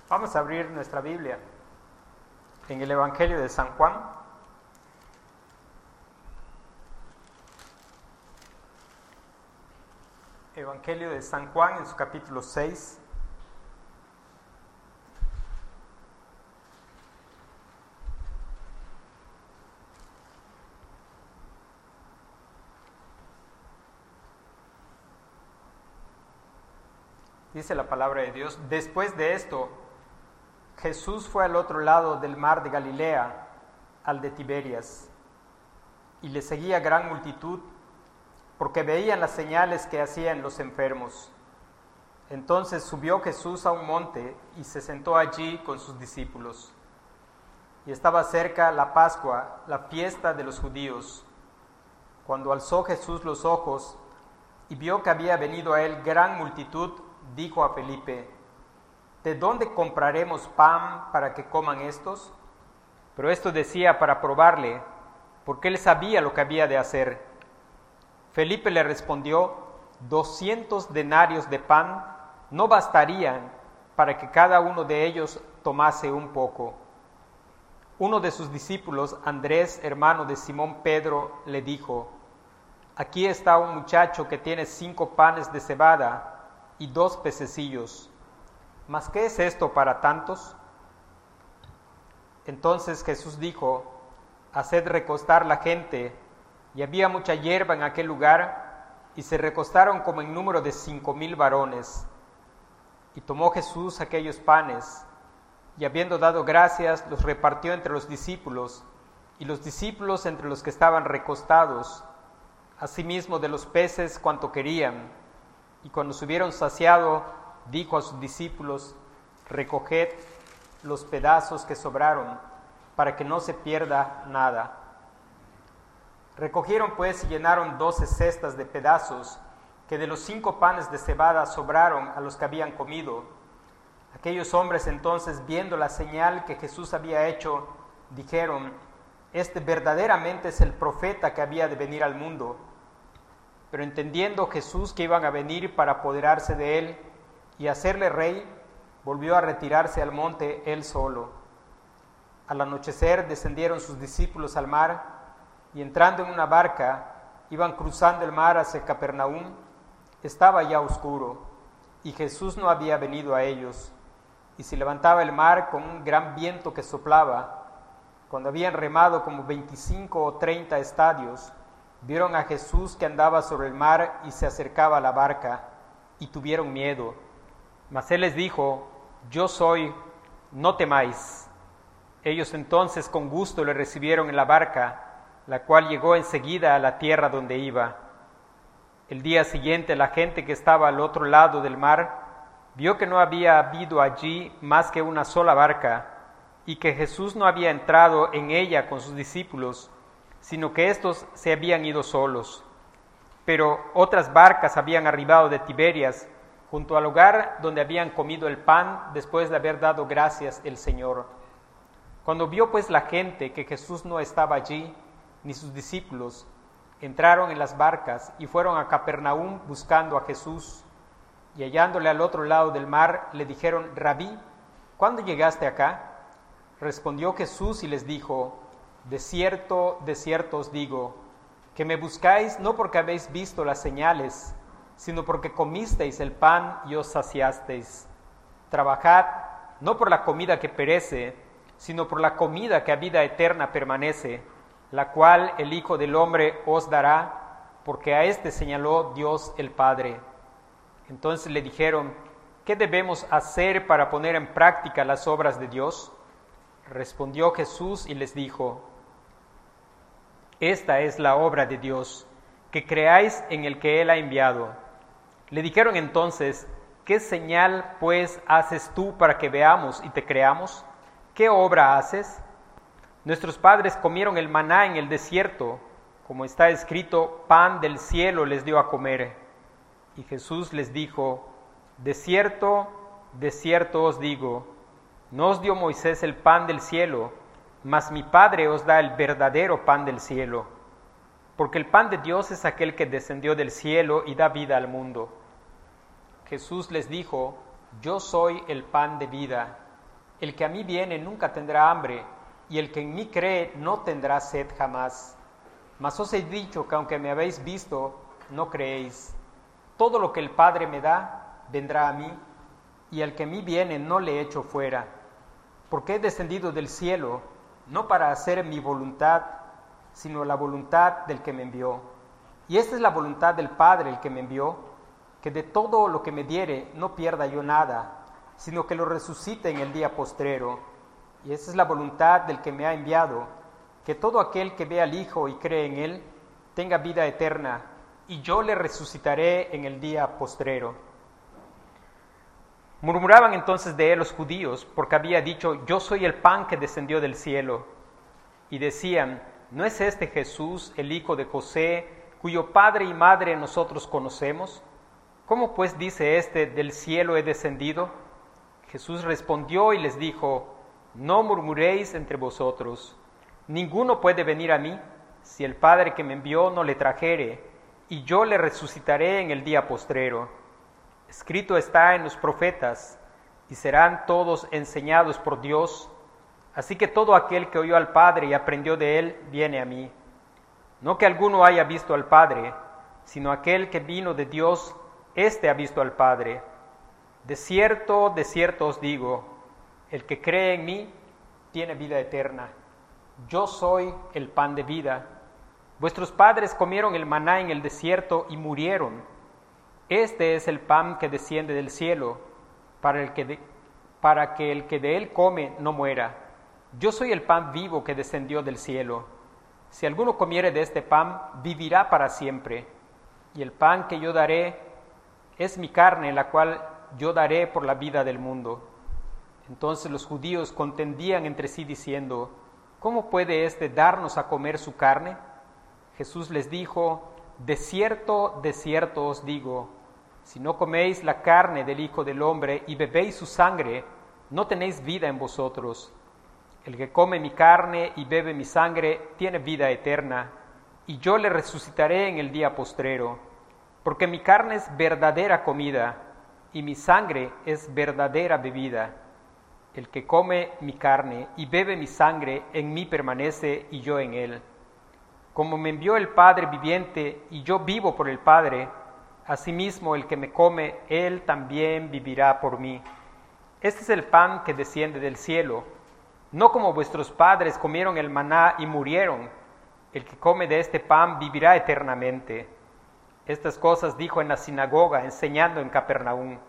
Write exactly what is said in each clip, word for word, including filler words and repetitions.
Vamos a abrir nuestra Biblia en el Evangelio de San Juan. Evangelio de San Juan en su capítulo seis. Dice la palabra de Dios: después de esto, Jesús fue al otro lado del mar de Galilea, al de Tiberias, y le seguía gran multitud, porque veían las señales que hacían los enfermos. Entonces subió Jesús a un monte y se sentó allí con sus discípulos. Y estaba cerca la Pascua, la fiesta de los judíos. Cuando alzó Jesús los ojos y vio que había venido a él gran multitud, dijo a Felipe: ¿de dónde compraremos pan para que coman estos? Pero esto decía para probarle, porque él sabía lo que había de hacer. Felipe le respondió: doscientos denarios de pan no bastarían para que cada uno de ellos tomase un poco. Uno de sus discípulos, Andrés, hermano de Simón Pedro, le dijo: aquí está un muchacho que tiene cinco panes de cebada y dos pececillos. ¿Mas qué es esto para tantos? Entonces Jesús dijo: haced recostar la gente. Y había mucha hierba en aquel lugar, y se recostaron como en número de cinco mil varones. Y tomó Jesús aquellos panes, y habiendo dado gracias, los repartió entre los discípulos, y los discípulos entre los que estaban recostados, asimismo de los peces cuanto querían. Y cuando se hubieron saciado, dijo a sus discípulos: recoged los pedazos que sobraron, para que no se pierda nada. Recogieron pues y llenaron doce cestas de pedazos, que de los cinco panes de cebada sobraron a los que habían comido. Aquellos hombres entonces, viendo la señal que Jesús había hecho, dijeron: este verdaderamente es el profeta que había de venir al mundo. Pero entendiendo Jesús que iban a venir para apoderarse de él y hacerle rey, volvió a retirarse al monte él solo. Al anochecer descendieron sus discípulos al mar, y entrando en una barca, iban cruzando el mar hacia Capernaum. Estaba ya oscuro, y Jesús no había venido a ellos, y se levantaba el mar con un gran viento que soplaba. Cuando habían remado como veinticinco o treinta estadios, vieron a Jesús que andaba sobre el mar y se acercaba a la barca, y tuvieron miedo. Mas él les dijo: yo soy, no temáis. Ellos entonces con gusto le recibieron en la barca, la cual llegó enseguida a la tierra donde iba. El día siguiente la gente que estaba al otro lado del mar vio que no había habido allí más que una sola barca, y que Jesús no había entrado en ella con sus discípulos, sino que éstos se habían ido solos. Pero otras barcas habían arribado de Tiberias, junto al lugar donde habían comido el pan después de haber dado gracias el Señor. Cuando vio pues la gente que Jesús no estaba allí, ni sus discípulos, entraron en las barcas y fueron a Capernaum buscando a Jesús. Y hallándole al otro lado del mar, le dijeron: Rabí, ¿cuándo llegaste acá? Respondió Jesús y les dijo: de cierto, de cierto os digo, que me buscáis no porque habéis visto las señales, sino porque comisteis el pan y os saciasteis. Trabajad no por la comida que perece, sino por la comida que a vida eterna permanece, la cual el Hijo del Hombre os dará, porque a éste señaló Dios el Padre. Entonces le dijeron: ¿qué debemos hacer para poner en práctica las obras de Dios? Respondió Jesús y les dijo: esta es la obra de Dios, que creáis en el que Él ha enviado. Le dijeron entonces: ¿qué señal pues haces tú para que veamos y te creamos? ¿Qué obra haces? Nuestros padres comieron el maná en el desierto, como está escrito: pan del cielo les dio a comer. Y Jesús les dijo: de cierto, de cierto os digo, no os dio Moisés el pan del cielo, mas mi Padre os da el verdadero pan del cielo. Porque el pan de Dios es aquel que descendió del cielo y da vida al mundo. Jesús les dijo: yo soy el pan de vida. El que a mí viene nunca tendrá hambre, y el que en mí cree no tendrá sed jamás. Mas os he dicho que aunque me habéis visto, no creéis. Todo lo que el Padre me da, vendrá a mí, y al que a mí viene no le echo fuera. Porque he descendido del cielo, no para hacer mi voluntad, sino la voluntad del que me envió. Y esta es la voluntad del Padre, el que me envió, que de todo lo que me diere no pierda yo nada, sino que lo resucite en el día postrero. Y esta es la voluntad del que me ha enviado, que todo aquel que ve al Hijo y cree en Él, tenga vida eterna, y yo le resucitaré en el día postrero. Murmuraban entonces de él los judíos, porque había dicho, yo soy el pan que descendió del cielo. Y decían, ¿no es este Jesús, el hijo de José, cuyo padre y madre nosotros conocemos? ¿Cómo pues dice este, del cielo he descendido? Jesús respondió y les dijo, no murmuréis entre vosotros. Ninguno puede venir a mí, si el Padre que me envió no le trajere, y yo le resucitaré en el día postrero. Escrito está en los profetas, y serán todos enseñados por Dios. Así que todo aquel que oyó al Padre y aprendió de él, viene a mí. No que alguno haya visto al Padre, sino aquel que vino de Dios, éste ha visto al Padre. De cierto, de cierto os digo, el que cree en mí, tiene vida eterna. Yo soy el pan de vida. Vuestros padres comieron el maná en el desierto y murieron. Este es el pan que desciende del cielo, para, el que de, para que el que de él come no muera. Yo soy el pan vivo que descendió del cielo. Si alguno comiere de este pan, vivirá para siempre. Y el pan que yo daré es mi carne, la cual yo daré por la vida del mundo. Entonces los judíos contendían entre sí diciendo, ¿cómo puede éste darnos a comer su carne? Jesús les dijo, de cierto, de cierto os digo, si no coméis la carne del Hijo del Hombre y bebéis su sangre, no tenéis vida en vosotros. El que come mi carne y bebe mi sangre tiene vida eterna, y yo le resucitaré en el día postrero, porque mi carne es verdadera comida, y mi sangre es verdadera bebida. El que come mi carne y bebe mi sangre, en mí permanece y yo en él. Como me envió el Padre viviente y yo vivo por el Padre, asimismo el que me come, él también vivirá por mí. Este es el pan que desciende del cielo, no como vuestros padres comieron el maná y murieron. El que come de este pan vivirá eternamente. Estas cosas dijo en la sinagoga, enseñando en Capernaum.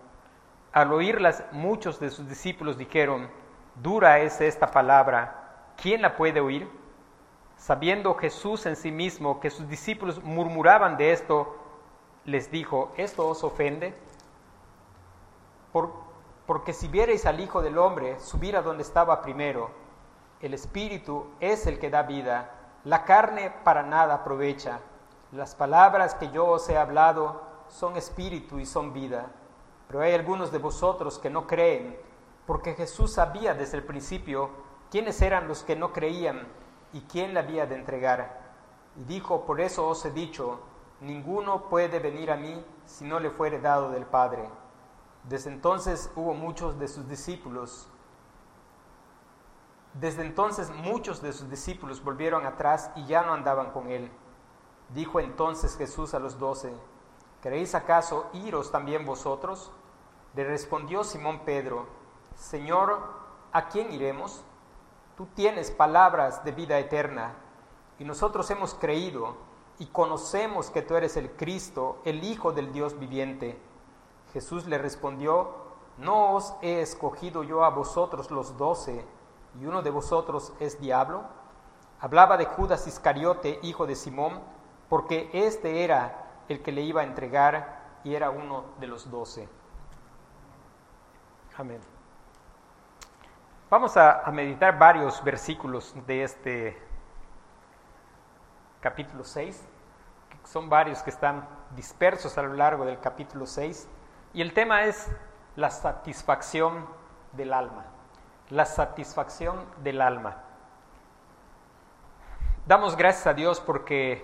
Al oírlas, muchos de sus discípulos dijeron, dura es esta palabra, ¿quién la puede oír? Sabiendo Jesús en sí mismo que sus discípulos murmuraban de esto, les dijo, ¿esto os ofende? Por, porque si viereis al Hijo del Hombre subir a donde estaba primero, el Espíritu es el que da vida, la carne para nada aprovecha. Las palabras que yo os he hablado son espíritu y son vida. Pero hay algunos de vosotros que no creen, porque Jesús sabía desde el principio quiénes eran los que no creían y quién le había de entregar. Y dijo, por eso os he dicho, ninguno puede venir a mí si no le fuere dado del Padre. Desde entonces hubo muchos de sus discípulos. Desde entonces muchos de sus discípulos volvieron atrás y ya no andaban con él. Dijo entonces Jesús a los doce, ¿queréis acaso iros también vosotros? Le respondió Simón Pedro, Señor, ¿a quién iremos? Tú tienes palabras de vida eterna, y nosotros hemos creído y conocemos que tú eres el Cristo, el Hijo del Dios viviente. Jesús le respondió, ¿no os he escogido yo a vosotros los doce, y uno de vosotros es diablo? Hablaba de Judas Iscariote, hijo de Simón, porque este era el que le iba a entregar y era uno de los doce. Amén. Vamos a, a meditar varios versículos de este capítulo seis. Son varios que están dispersos a lo largo del capítulo seis. Y el tema es la satisfacción del alma. La satisfacción del alma. Damos gracias a Dios porque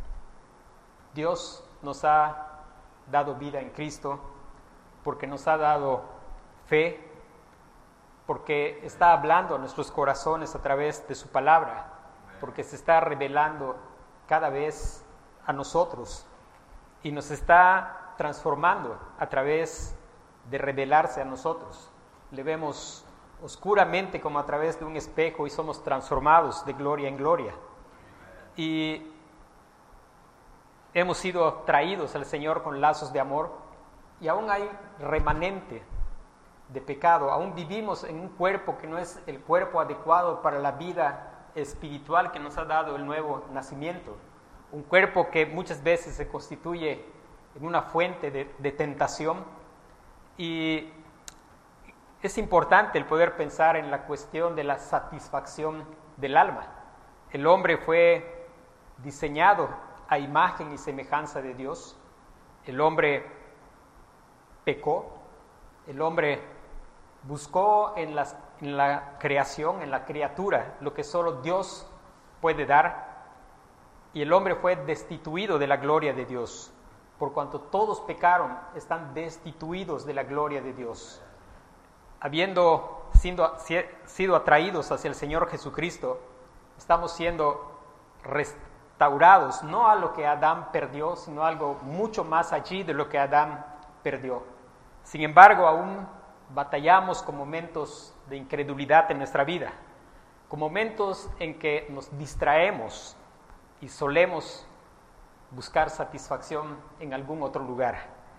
Dios nos ha dado vida en Cristo, porque nos ha dado fe, porque está hablando a nuestros corazones a través de su palabra, porque se está revelando cada vez a nosotros y nos está transformando a través de revelarse a nosotros. Le vemos oscuramente como a través de un espejo y somos transformados de gloria en gloria. Y hemos sido traídos al Señor con lazos de amor y aún hay remanente de pecado, aún vivimos en un cuerpo que no es el cuerpo adecuado para la vida espiritual que nos ha dado el nuevo nacimiento, un cuerpo que muchas veces se constituye en una fuente de, de tentación, y es importante el poder pensar en la cuestión de la satisfacción del alma. El hombre fue diseñado a imagen y semejanza de Dios, el hombre pecó, el hombre buscó en, las, en la creación, en la criatura, lo que solo Dios puede dar, y el hombre fue destituido de la gloria de Dios. Por cuanto todos pecaron, están destituidos de la gloria de Dios. Habiendo sido, sido atraídos hacia el Señor Jesucristo, estamos siendo restaurados, no a lo que Adán perdió, sino a algo mucho más allí de lo que Adán perdió. Sin embargo, aún batallamos con momentos de incredulidad en nuestra vida, con momentos en que nos distraemos y solemos buscar satisfacción en algún otro lugar.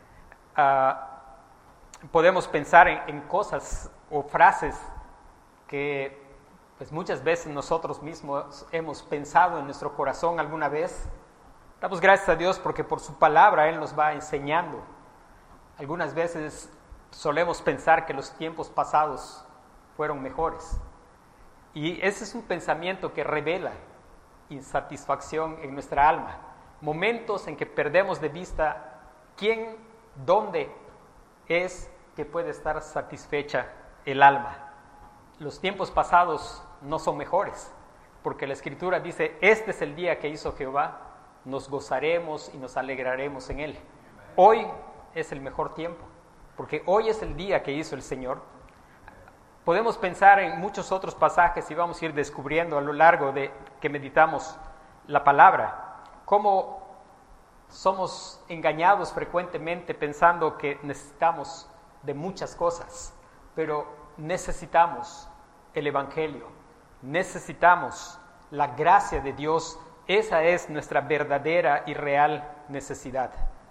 Uh, podemos pensar en, en cosas o frases que pues muchas veces nosotros mismos hemos pensado en nuestro corazón alguna vez. Damos gracias a Dios porque por su palabra Él nos va enseñando. Algunas veces solemos pensar que los tiempos pasados fueron mejores. Y ese es un pensamiento que revela insatisfacción en nuestra alma. Momentos en que perdemos de vista quién, dónde es que puede estar satisfecha el alma. Los tiempos pasados no son mejores, porque la Escritura dice, este es el día que hizo Jehová, nos gozaremos y nos alegraremos en él. Hoy es el mejor tiempo, porque hoy es el día que hizo el Señor. Podemos pensar en muchos otros pasajes y vamos a ir descubriendo a lo largo de que meditamos la palabra, cómo somos engañados frecuentemente pensando que necesitamos de muchas cosas, pero necesitamos el Evangelio, necesitamos la gracia de Dios. Esa es nuestra verdadera y real necesidad.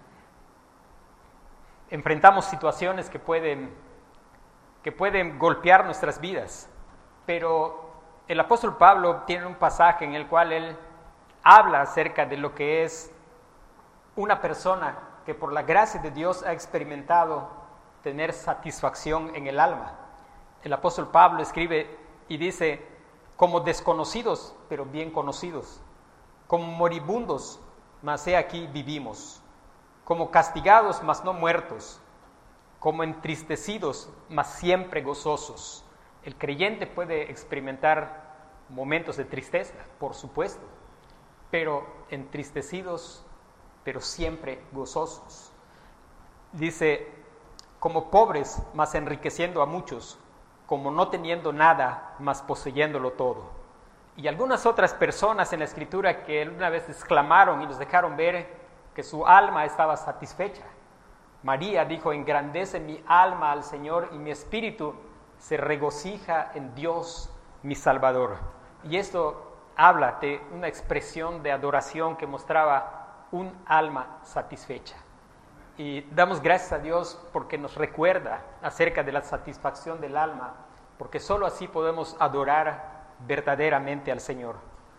Enfrentamos situaciones que pueden, que pueden golpear nuestras vidas, pero el apóstol Pablo tiene un pasaje en el cual él habla acerca de lo que es una persona que por la gracia de Dios ha experimentado tener satisfacción en el alma. El apóstol Pablo escribe y dice, como desconocidos, pero bien conocidos, como moribundos, mas he aquí vivimos, como castigados, mas no muertos, como entristecidos, mas siempre gozosos. El creyente puede experimentar momentos de tristeza, por supuesto, pero entristecidos, pero siempre gozosos. Dice, como pobres, mas enriqueciendo a muchos, como no teniendo nada, mas poseyéndolo todo. Y algunas otras personas en la Escritura que una vez exclamaron y nos dejaron ver que su alma estaba satisfecha. María dijo, engrandece mi alma al Señor y mi espíritu se regocija en Dios mi Salvador. Y esto habla de una expresión de adoración que mostraba un alma satisfecha. Y damos gracias a Dios porque nos recuerda acerca de la satisfacción del alma, porque solo así podemos adorar verdaderamente al Señor.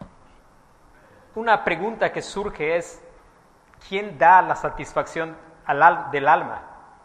Una pregunta que surge es, ¿quién da la satisfacción al, del alma?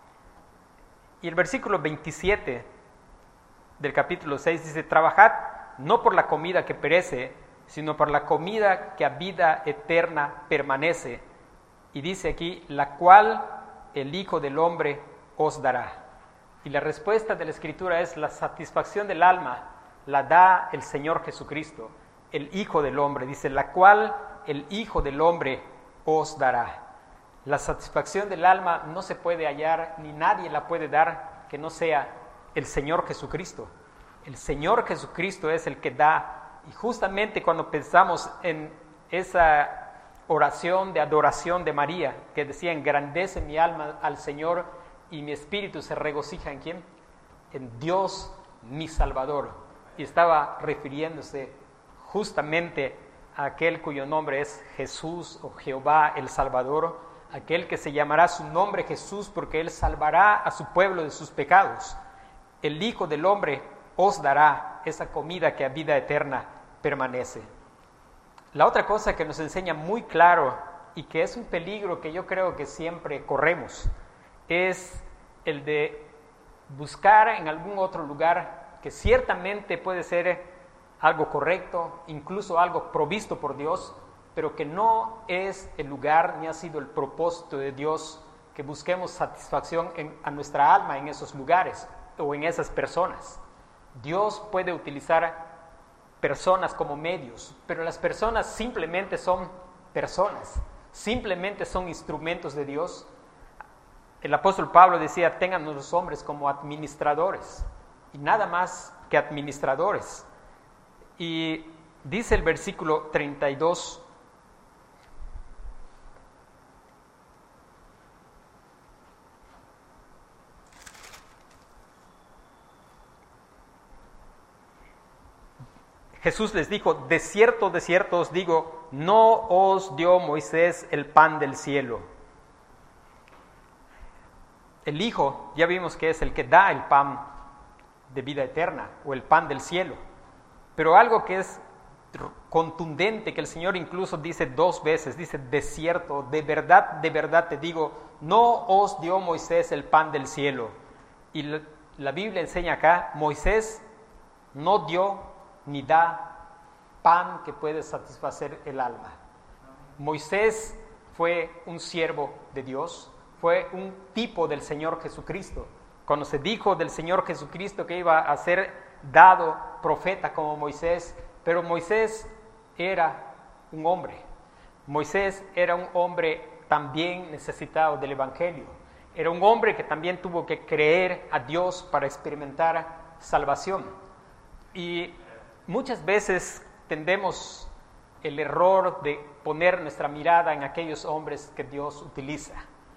Y el versículo veintisiete del capítulo seis dice, trabajad no por la comida que perece, sino por la comida que a vida eterna permanece. Y dice aquí, la cual el Hijo del Hombre os dará. Y la respuesta de la Escritura es, la satisfacción del alma la da el Señor Jesucristo, el Hijo del Hombre. Dice, la cual el Hijo del Hombre os dará. La satisfacción del alma no se puede hallar, ni nadie la puede dar que no sea el Señor Jesucristo. El Señor Jesucristo es el que da. Y justamente cuando pensamos en esa oración de adoración de María, que decía, engrandece mi alma al Señor y mi espíritu se regocija en ¿quién? En Dios mi Salvador. Y estaba refiriéndose justamente a aquel cuyo nombre es Jesús o Jehová el Salvador, aquel que se llamará su nombre Jesús porque Él salvará a su pueblo de sus pecados. El Hijo del Hombre os dará esa comida que a vida eterna permanece. La otra cosa que nos enseña muy claro y que es un peligro que yo creo que siempre corremos es el de buscar en algún otro lugar que ciertamente puede ser algo correcto, incluso algo provisto por Dios, pero que no es el lugar ni ha sido el propósito de Dios que busquemos satisfacción en, a nuestra alma en esos lugares o en esas personas. Dios puede utilizar personas como medios, pero las personas simplemente son personas, simplemente son instrumentos de Dios. El apóstol Pablo decía, tengan a los hombres como administradores, y nada más que administradores. Y dice el versículo treinta y dos, Jesús les dijo, de cierto, de cierto os digo, no os dio Moisés el pan del cielo. El Hijo, ya vimos que es el que da el pan de vida eterna o el pan del cielo. Pero algo que es contundente, que el Señor incluso dice dos veces, dice, de cierto, de verdad, de verdad te digo, no os dio Moisés el pan del cielo. Y la, la Biblia enseña acá, Moisés no dio ni da pan que puede satisfacer el alma. Moisés fue un siervo de Dios, fue un tipo del Señor Jesucristo. Cuando se dijo del Señor Jesucristo que iba a ser dado profeta como Moisés, pero Moisés era un hombre. Moisés era un hombre también necesitado del Evangelio. Era un hombre que también tuvo que creer a Dios para experimentar salvación. Y muchas veces tendemos el error de poner nuestra mirada en aquellos hombres que Dios utiliza.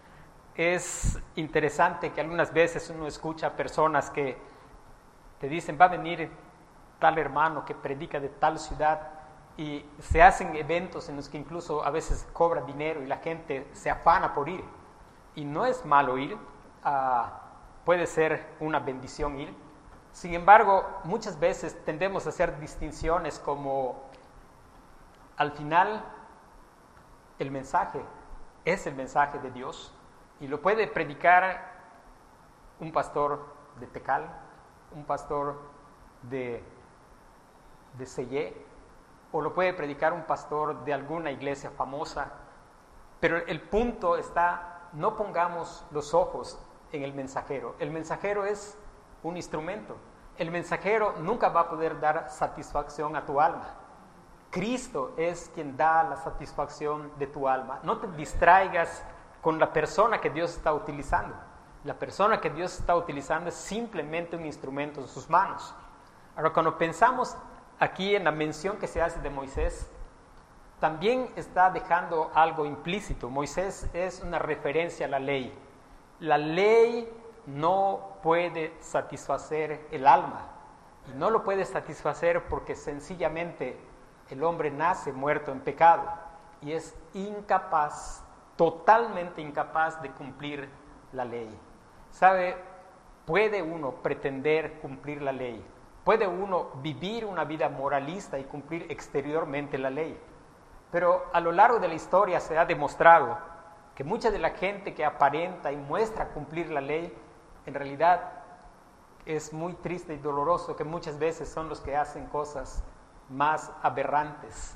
Es interesante que algunas veces uno escucha personas que te dicen, va a venir tal hermano que predica de tal ciudad, y se hacen eventos en los que incluso a veces cobra dinero y la gente se afana por ir. Y no es malo ir, uh, puede ser una bendición ir. Sin embargo, muchas veces tendemos a hacer distinciones como al final el mensaje es el mensaje de Dios y lo puede predicar un pastor de Tecal, un pastor de, de Sellé, o lo puede predicar un pastor de alguna iglesia famosa. Pero el punto está, no pongamos los ojos en el mensajero. El mensajero es un instrumento. El mensajero nunca va a poder dar satisfacción a tu alma. Cristo es quien da la satisfacción de tu alma. No te distraigas con la persona que Dios está utilizando. La persona que Dios está utilizando es simplemente un instrumento en sus manos. Ahora, cuando pensamos aquí en la mención que se hace de Moisés, también está dejando algo implícito. Moisés es una referencia a la ley. La ley no puede satisfacer el alma, y no lo puede satisfacer porque sencillamente el hombre nace muerto en pecado y es incapaz, totalmente incapaz de cumplir la ley. ¿Sabe? Puede uno pretender cumplir la ley, puede uno vivir una vida moralista y cumplir exteriormente la ley, pero a lo largo de la historia se ha demostrado que mucha de la gente que aparenta y muestra cumplir la ley, en realidad es muy triste y doloroso que muchas veces son los que hacen cosas más aberrantes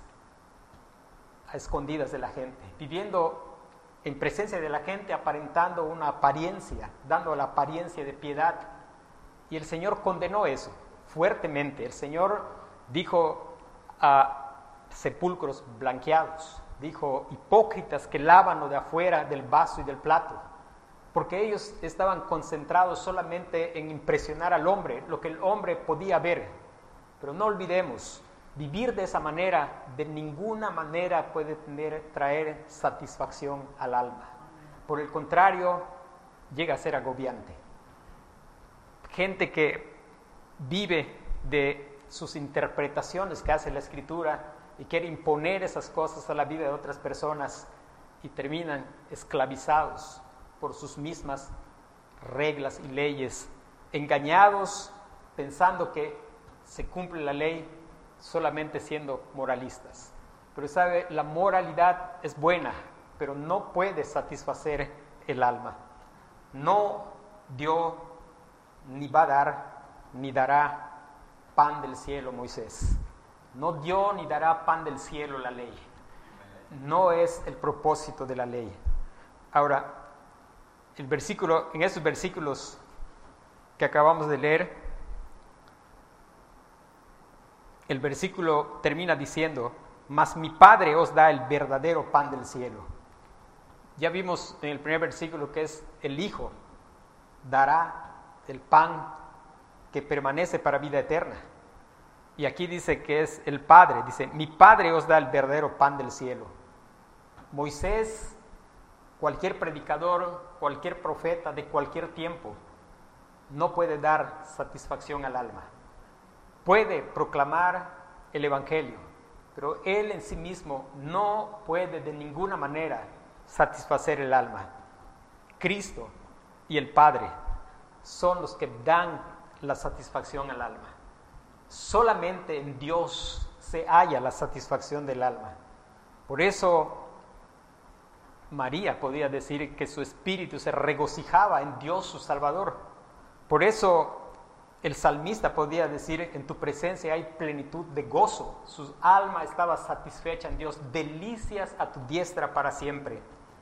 a escondidas de la gente, viviendo en presencia de la gente, aparentando una apariencia, dando la apariencia de piedad. Y el Señor condenó eso fuertemente. El Señor dijo a sepulcros blanqueados, dijo hipócritas que lavan lo de afuera del vaso y del plato, porque ellos estaban concentrados solamente en impresionar al hombre, lo que el hombre podía ver. Pero no olvidemos, vivir de esa manera de ninguna manera puede tener, traer satisfacción al alma. Por el contrario, llega a ser agobiante. Gente que vive de sus interpretaciones que hace la Escritura y quiere imponer esas cosas a la vida de otras personas y terminan esclavizados por sus mismas reglas y leyes, engañados pensando que se cumple la ley solamente siendo moralistas. Pero sabe, la moralidad es buena, pero no puede satisfacer el alma. No dio, ni va a dar, ni dará pan del cielo Moisés. No dio ni dará pan del cielo la ley. No es el propósito de la ley. Ahora, el versículo, en esos versículos que acabamos de leer, el versículo termina diciendo: mas mi Padre os da el verdadero pan del cielo. Ya vimos en el primer versículo que es el Hijo dará el pan que permanece para vida eterna. Y aquí dice que es el Padre, dice, mi Padre os da el verdadero pan del cielo. Moisés, cualquier predicador, cualquier profeta de cualquier tiempo, no puede dar satisfacción al alma. Puede proclamar el Evangelio, pero él en sí mismo no puede de ninguna manera satisfacer el alma. Cristo y el Padre son los que dan la satisfacción al alma. Solamente en Dios se halla la satisfacción del alma. Por eso María podía decir que su espíritu se regocijaba en Dios su Salvador. Por eso el salmista podía decir, en tu presencia hay plenitud de gozo. Su alma estaba satisfecha en Dios, delicias a tu diestra para siempre.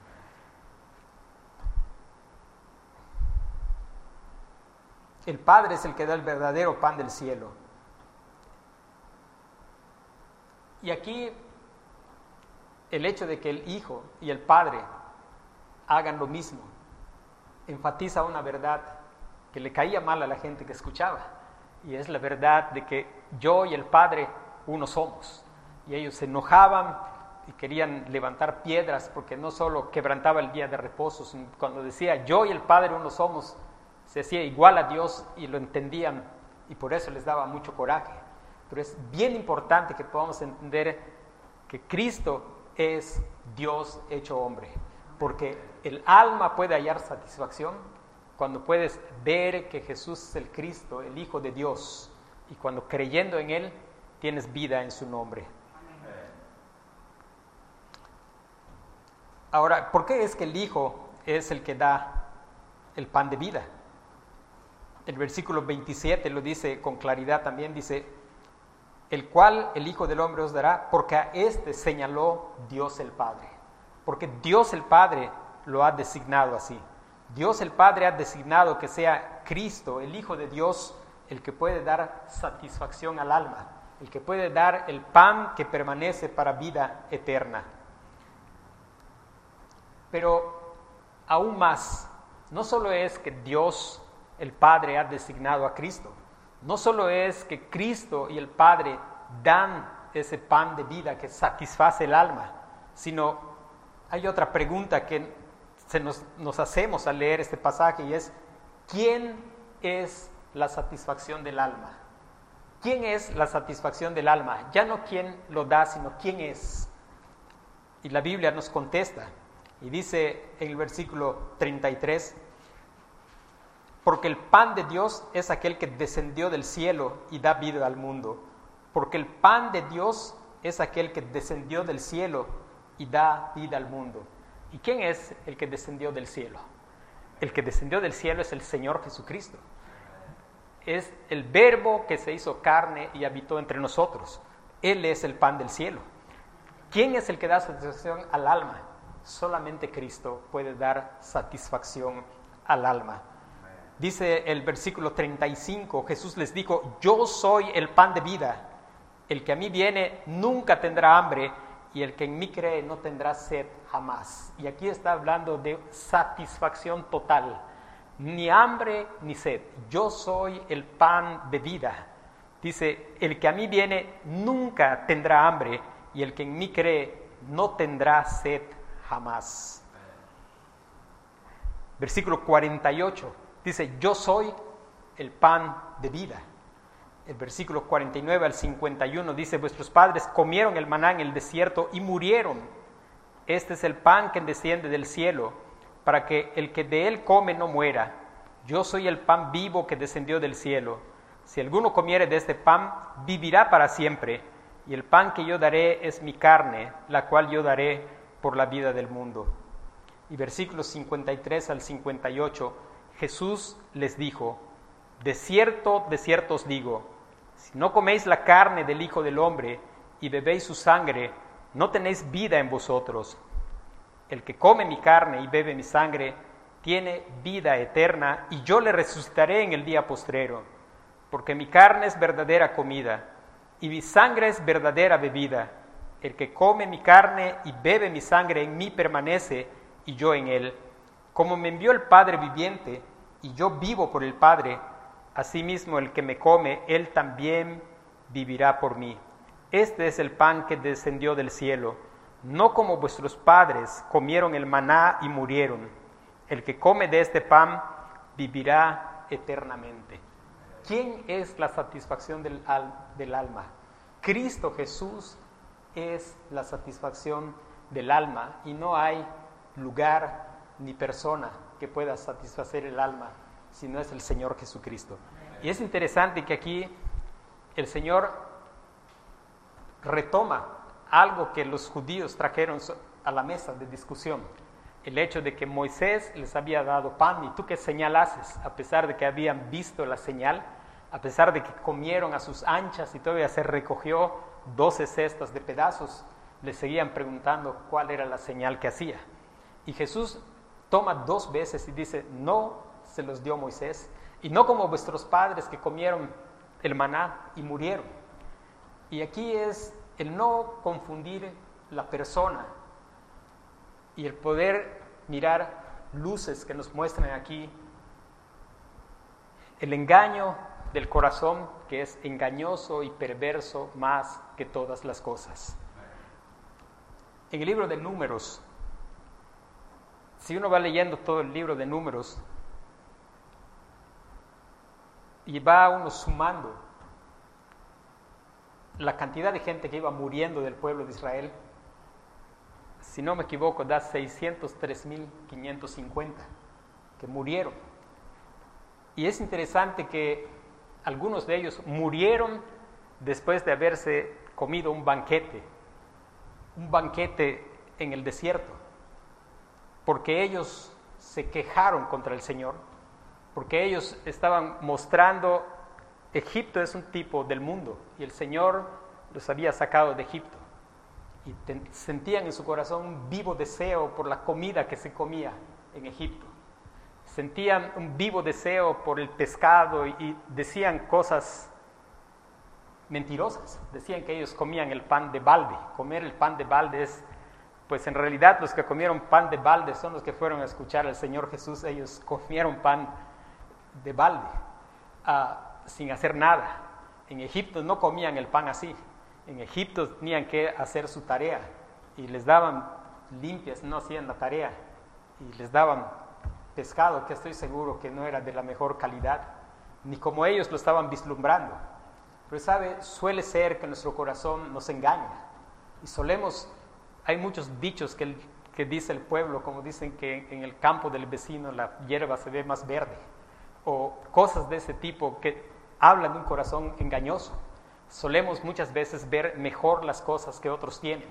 El Padre es el que da el verdadero pan del cielo. Y aquí el hecho de que el Hijo y el Padre hagan lo mismo enfatiza una verdad que le caía mal a la gente que escuchaba, y es la verdad de que yo y el Padre uno somos. Y ellos se enojaban y querían levantar piedras porque no solo quebrantaba el día de reposo, sino cuando decía yo y el Padre uno somos, se hacía igual a Dios, y lo entendían, y por eso les daba mucho coraje. Pero es bien importante que podamos entender que Cristo es Dios hecho hombre, porque el alma puede hallar satisfacción cuando puedes ver que Jesús es el Cristo, el Hijo de Dios, y cuando creyendo en Él tienes vida en su nombre. Ahora, ¿por qué es que el Hijo es el que da el pan de vida? El versículo veintisiete lo dice con claridad también, dice, el cual el Hijo del Hombre os dará, porque a éste señaló Dios el Padre. Porque Dios el Padre lo ha designado así. Dios el Padre ha designado que sea Cristo, el Hijo de Dios, el que puede dar satisfacción al alma, el que puede dar el pan que permanece para vida eterna. Pero aún más, no solo es que Dios el Padre ha designado a Cristo, no solo es que Cristo y el Padre dan ese pan de vida que satisface el alma, sino hay otra pregunta que se nos, nos hacemos al leer este pasaje, y es, ¿quién es la satisfacción del alma? ¿Quién es la satisfacción del alma? Ya no quién lo da, sino quién es. Y la Biblia nos contesta, y dice en el versículo treinta y tres, porque el pan de Dios es aquel que descendió del cielo y da vida al mundo. Porque el pan de Dios es aquel que descendió del cielo y da vida al mundo. ¿Y quién es el que descendió del cielo? El que descendió del cielo es el Señor Jesucristo. Es el Verbo que se hizo carne y habitó entre nosotros. Él es el pan del cielo. ¿Quién es el que da satisfacción al alma? Solamente Cristo puede dar satisfacción al alma. Dice el versículo treinta y cinco, Jesús les dijo, yo soy el pan de vida. El que a mí viene nunca tendrá hambre, y el que en mí cree no tendrá sed jamás. Y aquí está hablando de satisfacción total, ni hambre ni sed. Yo soy el pan de vida. Dice, el que a mí viene nunca tendrá hambre, y el que en mí cree no tendrá sed jamás. Versículo cuarenta y ocho, dice, yo soy el pan de vida. El versículo cuarenta y nueve al cincuenta y uno dice, vuestros padres comieron el maná en el desierto y murieron. Este es el pan que desciende del cielo, para que el que de él come no muera. Yo soy el pan vivo que descendió del cielo. Si alguno comiere de este pan, vivirá para siempre. Y el pan que yo daré es mi carne, la cual yo daré por la vida del mundo. Y versículos cincuenta y tres al cincuenta y ocho, Jesús les dijo, de cierto, de cierto os digo, si no coméis la carne del Hijo del Hombre y bebéis su sangre, no tenéis vida en vosotros. El que come mi carne y bebe mi sangre, tiene vida eterna, y yo le resucitaré en el día postrero. Porque mi carne es verdadera comida, y mi sangre es verdadera bebida. El que come mi carne y bebe mi sangre en mí permanece, y yo en él. Como me envió el Padre viviente, y yo vivo por el Padre, asimismo el que me come, él también vivirá por mí. Este es el pan que descendió del cielo, no como vuestros padres comieron el maná y murieron. El que come de este pan vivirá eternamente. ¿Quién es la satisfacción del, al, del alma? Cristo Jesús es la satisfacción del alma, y no hay lugar ni persona que pueda satisfacer el alma si no es el Señor Jesucristo. Y es interesante que aquí el Señor retoma algo que los judíos trajeron a la mesa de discusión. El hecho de que Moisés les había dado pan, y tú qué señal haces, a pesar de que habían visto la señal, a pesar de que comieron a sus anchas y todavía se recogió doce cestas de pedazos, les seguían preguntando cuál era la señal que hacía. Y Jesús toma dos veces y dice, no se los dio Moisés, y no como vuestros padres que comieron el maná y murieron. Y aquí es el no confundir la persona y el poder mirar luces que nos muestran aquí el engaño del corazón, que es engañoso y perverso más que todas las cosas. En el libro de Números, si uno va leyendo todo el libro de Números y va uno sumando la cantidad de gente que iba muriendo del pueblo de Israel, si no me equivoco, da seiscientos tres mil quinientos cincuenta que murieron. Y es interesante que algunos de ellos murieron después de haberse comido un banquete, un banquete en el desierto, porque ellos se quejaron contra el Señor, porque ellos estaban mostrando, Egipto es un tipo del mundo, y el Señor los había sacado de Egipto, y te, sentían en su corazón un vivo deseo por la comida que se comía en Egipto. Sentían un vivo deseo por el pescado y, y decían cosas mentirosas. Decían que ellos comían el pan de balde. Comer el pan de balde es, pues en realidad los que comieron pan de balde son los que fueron a escuchar al Señor Jesús. Ellos comieron pan de balde, uh, sin hacer nada. En Egipto no comían el pan así. En Egipto tenían que hacer su tarea y les daban limpias, no hacían la tarea, y les daban pescado que estoy seguro que no era de la mejor calidad, ni como ellos lo estaban vislumbrando. Pero sabe, suele ser que nuestro corazón nos engaña, y solemos, hay muchos dichos que, el, que dice el pueblo, como dicen que en el campo del vecino la hierba se ve más verde, o cosas de ese tipo que hablan de un corazón engañoso. Solemos muchas veces ver mejor las cosas que otros tienen.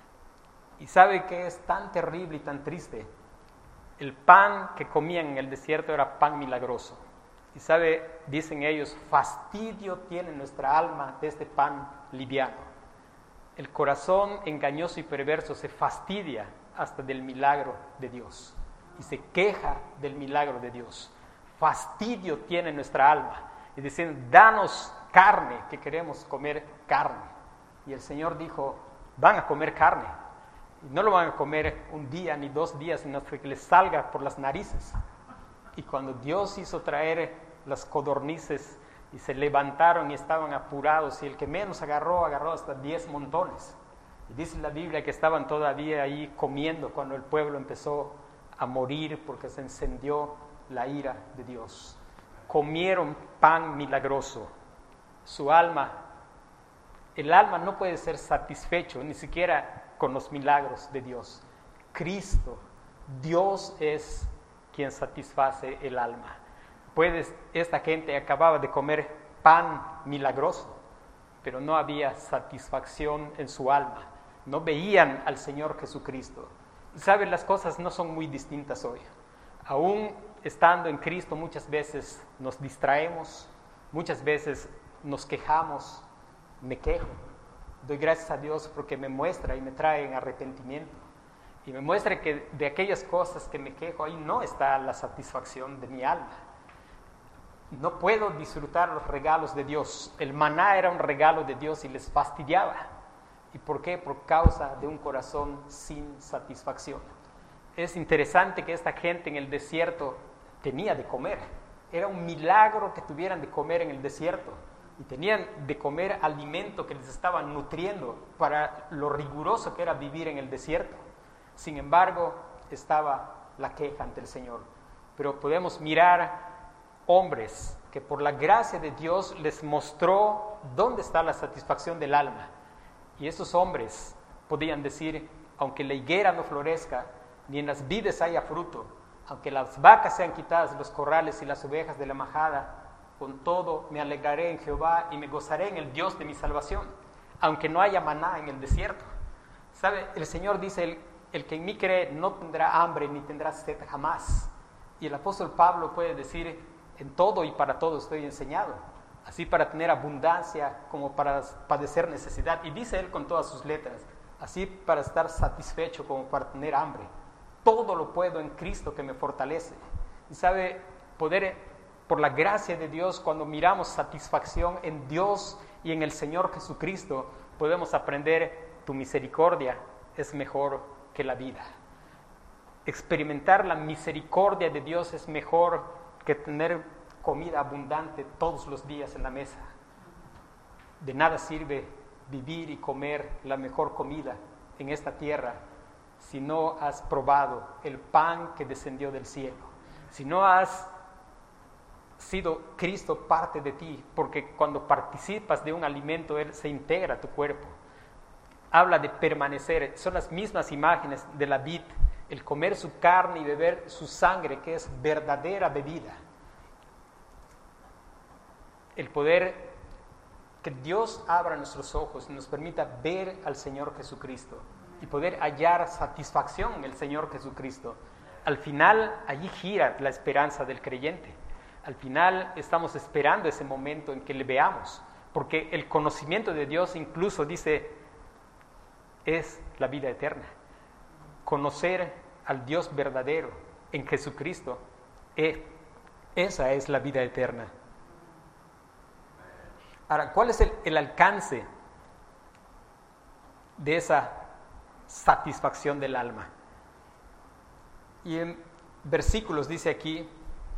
Y sabe que es tan terrible y tan triste. El pan que comían en el desierto era pan milagroso. Y sabe, dicen ellos, fastidio tiene nuestra alma de este pan liviano. El corazón engañoso y perverso se fastidia hasta del milagro de Dios. Y se queja del milagro de Dios. Fastidio tiene nuestra alma. Y dicen, danos carne, que queremos comer carne. Y el Señor dijo, van a comer carne. Y no lo van a comer un día ni dos días, sino que les salga por las narices. Y cuando Dios hizo traer las codornices y se levantaron y estaban apurados, y el que menos agarró, agarró hasta diez montones. Y dice la Biblia que estaban todavía ahí comiendo cuando el pueblo empezó a morir porque se encendió la ira de Dios. Comieron pan milagroso. Su alma, el alma no puede ser satisfecho ni siquiera con los milagros de Dios. Cristo, Dios es quien satisface el alma. Pues esta gente acababa de comer pan milagroso, pero no había satisfacción en su alma. No veían al Señor Jesucristo. ¿Saben? Las cosas no son muy distintas hoy. Aún estando en Cristo muchas veces nos distraemos, muchas veces nos quejamos, me quejo. Doy gracias a Dios porque me muestra y me trae en arrepentimiento. Y me muestra que de aquellas cosas que me quejo, ahí no está la satisfacción de mi alma. No puedo disfrutar los regalos de Dios. El maná era un regalo de Dios y les fastidiaba. ¿Y por qué? Por causa de un corazón sin satisfacción. Es interesante que esta gente en el desierto tenía de comer. Era un milagro que tuvieran de comer en el desierto. Y tenían de comer alimento que les estaba nutriendo para lo riguroso que era vivir en el desierto. Sin embargo, estaba la queja ante el Señor. Pero podemos mirar hombres que por la gracia de Dios les mostró dónde está la satisfacción del alma. Y esos hombres podían decir, aunque la higuera no florezca, ni en las vides haya fruto, aunque las vacas sean quitadas de los corrales y las ovejas de la majada, con todo me alegraré en Jehová y me gozaré en el Dios de mi salvación, aunque no haya maná en el desierto. ¿Sabe? El Señor dice, el, el que en mí cree no tendrá hambre ni tendrá sed jamás. Y el apóstol Pablo puede decir, en todo y para todo estoy enseñado, así para tener abundancia como para padecer necesidad. Y dice él con todas sus letras, así para estar satisfecho como para tener hambre. Todo lo puedo en Cristo que me fortalece. Y sabe, poder, por la gracia de Dios, cuando miramos satisfacción en Dios y en el Señor Jesucristo, podemos aprender, tu misericordia es mejor que la vida. Experimentar la misericordia de Dios es mejor que tener comida abundante todos los días en la mesa. De nada sirve vivir y comer la mejor comida en esta tierra si no has probado el pan que descendió del cielo, si no has sido Cristo parte de ti, porque cuando participas de un alimento, Él se integra a tu cuerpo. Habla de permanecer, son las mismas imágenes de la vid, el comer su carne y beber su sangre, que es verdadera bebida. El poder que Dios abra nuestros ojos y nos permita ver al Señor Jesucristo y poder hallar satisfacción en el Señor Jesucristo. Al final, allí gira la esperanza del creyente. Al final estamos esperando ese momento en que le veamos, porque el conocimiento de Dios incluso dice, es la vida eterna. Conocer al Dios verdadero en Jesucristo, eh, esa es la vida eterna. Ahora, ¿cuál es el, el alcance de esa satisfacción del alma? Y en versículos dice aquí,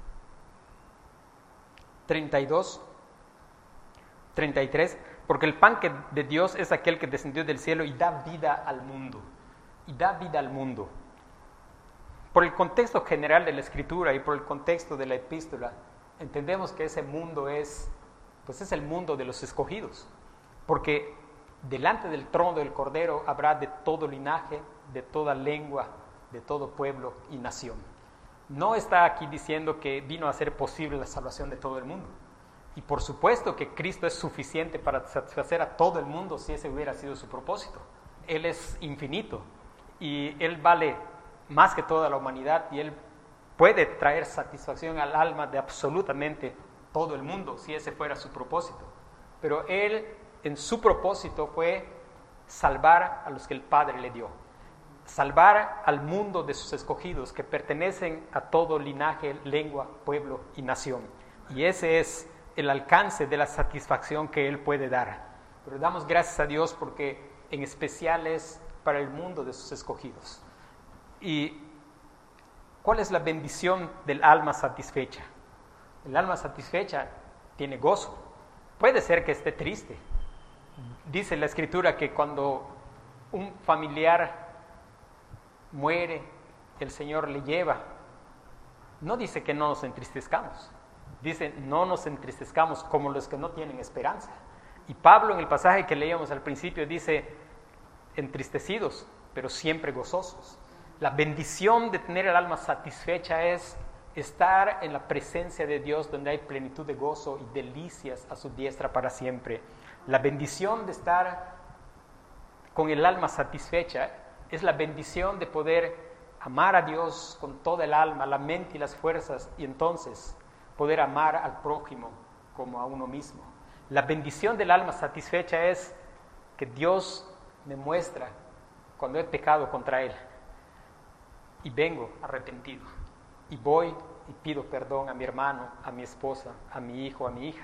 treinta y dos, treinta y tres, porque el pan que de Dios es aquel que descendió del cielo y da vida al mundo, y da vida al mundo. Por el contexto general de la Escritura y por el contexto de la epístola, entendemos que ese mundo es, pues es el mundo de los escogidos, porque delante del trono del Cordero habrá de todo linaje, de toda lengua, de todo pueblo y nación. No está aquí diciendo que vino a hacer posible la salvación de todo el mundo. Y por supuesto que Cristo es suficiente para satisfacer a todo el mundo si ese hubiera sido su propósito. Él es infinito y Él vale más que toda la humanidad y Él puede traer satisfacción al alma de absolutamente todo el mundo si ese fuera su propósito. Pero Él en su propósito fue salvar a los que el Padre le dio. Salvar al mundo de sus escogidos que pertenecen a todo linaje, lengua, pueblo y nación. Y ese es el alcance de la satisfacción que Él puede dar. Pero damos gracias a Dios porque en especial es para el mundo de sus escogidos. ¿Y cuál es la bendición del alma satisfecha? El alma satisfecha tiene gozo. Puede ser que esté triste. Dice la Escritura que cuando un familiar muere, el Señor le lleva. No dice que no nos entristezcamos. Dice, no nos entristezcamos como los que no tienen esperanza. Y Pablo, en el pasaje que leíamos al principio, dice, entristecidos, pero siempre gozosos. La bendición de tener el alma satisfecha es estar en la presencia de Dios, donde hay plenitud de gozo y delicias a su diestra para siempre. La bendición de estar con el alma satisfecha es la bendición de poder amar a Dios con toda el alma, la mente y las fuerzas, y entonces poder amar al prójimo como a uno mismo. La bendición del alma satisfecha es que Dios me muestra cuando he pecado contra Él y vengo arrepentido y voy y pido perdón a mi hermano, a mi esposa, a mi hijo, a mi hija.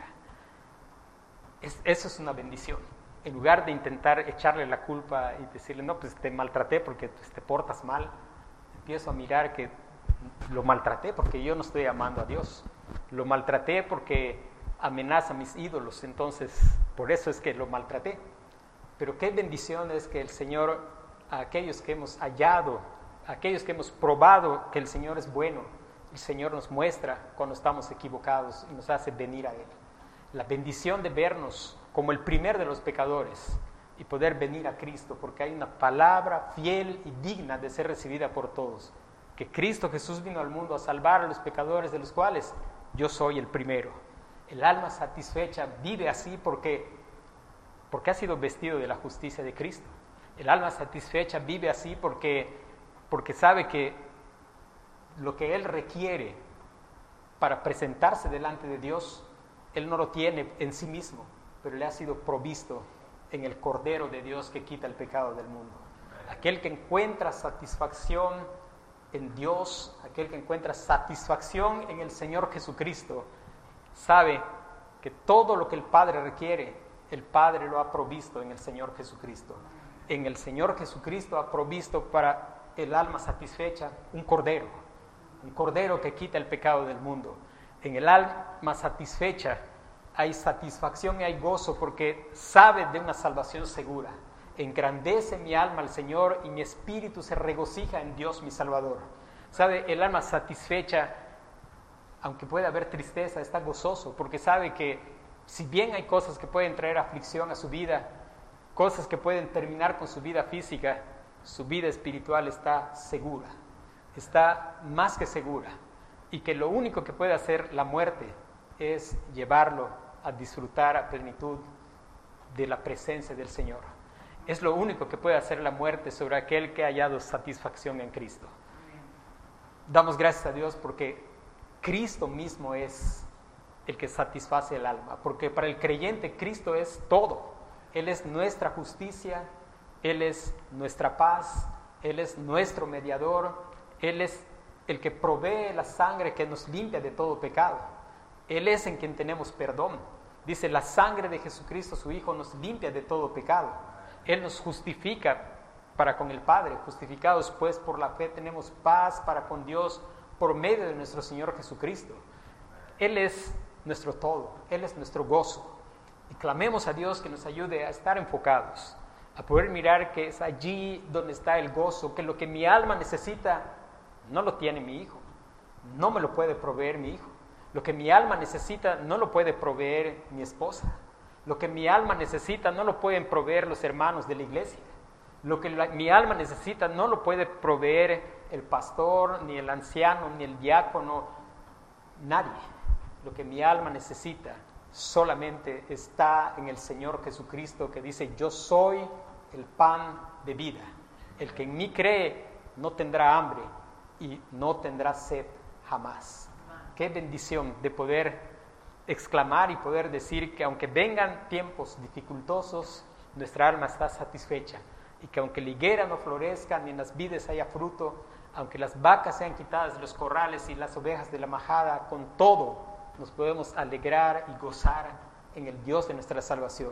Es, eso es una bendición. En lugar de intentar echarle la culpa y decirle, no, pues te maltraté porque pues, te portas mal, empiezo a mirar que lo maltraté porque yo no estoy amando a Dios. Lo maltraté porque amenaza a mis ídolos, entonces por eso es que lo maltraté. Pero qué bendición es que el Señor, a aquellos que hemos hallado, a aquellos que hemos probado que el Señor es bueno, el Señor nos muestra cuando estamos equivocados y nos hace venir a Él. La bendición de vernos como el primer de los pecadores y poder venir a Cristo, porque hay una palabra fiel y digna de ser recibida por todos, que Cristo Jesús vino al mundo a salvar a los pecadores, de los cuales yo soy el primero. El alma satisfecha vive así porque, porque ha sido vestido de la justicia de Cristo. El alma satisfecha vive así porque, porque sabe que lo que Él requiere para presentarse delante de Dios, Él no lo tiene en sí mismo, pero le ha sido provisto en el Cordero de Dios que quita el pecado del mundo. Aquel que encuentra satisfacción en Dios, aquel que encuentra satisfacción en el Señor Jesucristo, sabe que todo lo que el Padre requiere, el Padre lo ha provisto en el Señor Jesucristo. En el Señor Jesucristo ha provisto para el alma satisfecha un Cordero, un Cordero que quita el pecado del mundo. En el alma satisfecha hay satisfacción y hay gozo porque sabe de una salvación segura. Engrandece mi alma al Señor y mi espíritu se regocija en Dios mi Salvador. Sabe, el alma satisfecha, aunque pueda haber tristeza, está gozoso porque sabe que si bien hay cosas que pueden traer aflicción a su vida, cosas que pueden terminar con su vida física, su vida espiritual está segura, está más que segura, y que lo único que puede hacer la muerte es llevarlo a disfrutar a plenitud de la presencia del Señor. Es lo único que puede hacer la muerte sobre aquel que ha hallado satisfacción en Cristo. Damos gracias a Dios porque Cristo mismo es el que satisface el alma, porque para el creyente Cristo es todo. Él es nuestra justicia, Él es nuestra paz, Él es nuestro mediador, Él es el que provee la sangre que nos limpia de todo pecado. Él es en quien tenemos perdón. Dice, la sangre de Jesucristo, su Hijo, nos limpia de todo pecado. Él nos justifica para con el Padre. Justificados pues por la fe tenemos paz para con Dios por medio de nuestro Señor Jesucristo. Él es nuestro todo, Él es nuestro gozo. Y clamemos a Dios que nos ayude a estar enfocados, a poder mirar que es allí donde está el gozo, que lo que mi alma necesita no lo tiene mi hijo, no me lo puede proveer mi hijo. Lo que mi alma necesita no lo puede proveer mi esposa. Lo que mi alma necesita no lo pueden proveer los hermanos de la iglesia. Lo que la, mi alma necesita no lo puede proveer el pastor, ni el anciano, ni el diácono, nadie. Lo que mi alma necesita solamente está en el Señor Jesucristo, que dice, yo soy el pan de vida. El que en mí cree no tendrá hambre y no tendrá sed jamás. Qué bendición de poder exclamar y poder decir que aunque vengan tiempos dificultosos, nuestra alma está satisfecha, y que aunque la higuera no florezca ni en las vides haya fruto, aunque las vacas sean quitadas de los corrales y las ovejas de la majada, con todo nos podemos alegrar y gozar en el Dios de nuestra salvación.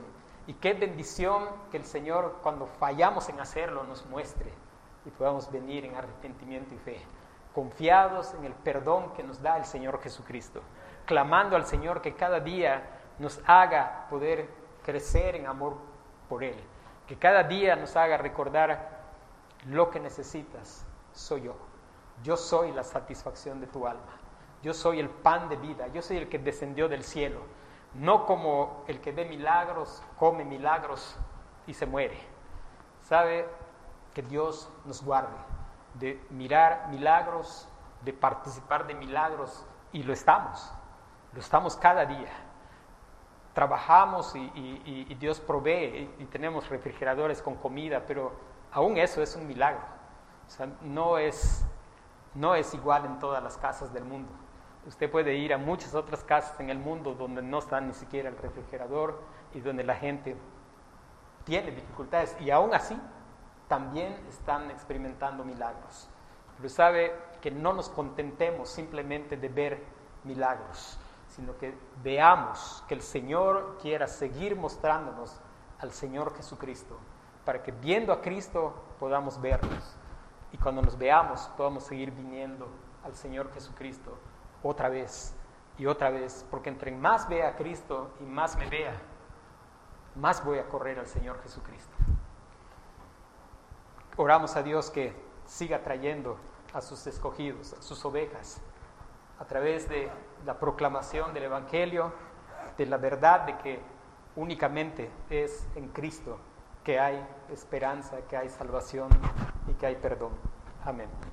Y qué bendición que el Señor, cuando fallamos en hacerlo, nos muestre y podamos venir en arrepentimiento y fe, confiados en el perdón que nos da el Señor Jesucristo, clamando al Señor que cada día nos haga poder crecer en amor por Él, que cada día nos haga recordar: lo que necesitas soy yo, yo soy la satisfacción de tu alma, yo soy el pan de vida, yo soy el que descendió del cielo, no como el que ve milagros, come milagros y se muere. Sabe que Dios nos guarde de mirar milagros, de participar de milagros, y lo estamos, lo estamos cada día. Trabajamos y, y, y Dios provee y, y tenemos refrigeradores con comida, pero aún eso es un milagro. O sea, no es, no es igual en todas las casas del mundo. Usted puede ir a muchas otras casas en el mundo donde no está ni siquiera el refrigerador y donde la gente tiene dificultades, y aún así también están experimentando milagros. Pero sabe que no nos contentemos simplemente de ver milagros, sino que veamos que el Señor quiera seguir mostrándonos al Señor Jesucristo, para que viendo a Cristo podamos vernos, y cuando nos veamos podamos seguir viniendo al Señor Jesucristo otra vez y otra vez, porque entre más vea a Cristo y más me vea, más voy a correr al Señor Jesucristo. Oramos a Dios que siga trayendo a sus escogidos, a sus ovejas, a través de la proclamación del Evangelio, de la verdad de que únicamente es en Cristo que hay esperanza, que hay salvación y que hay perdón. Amén.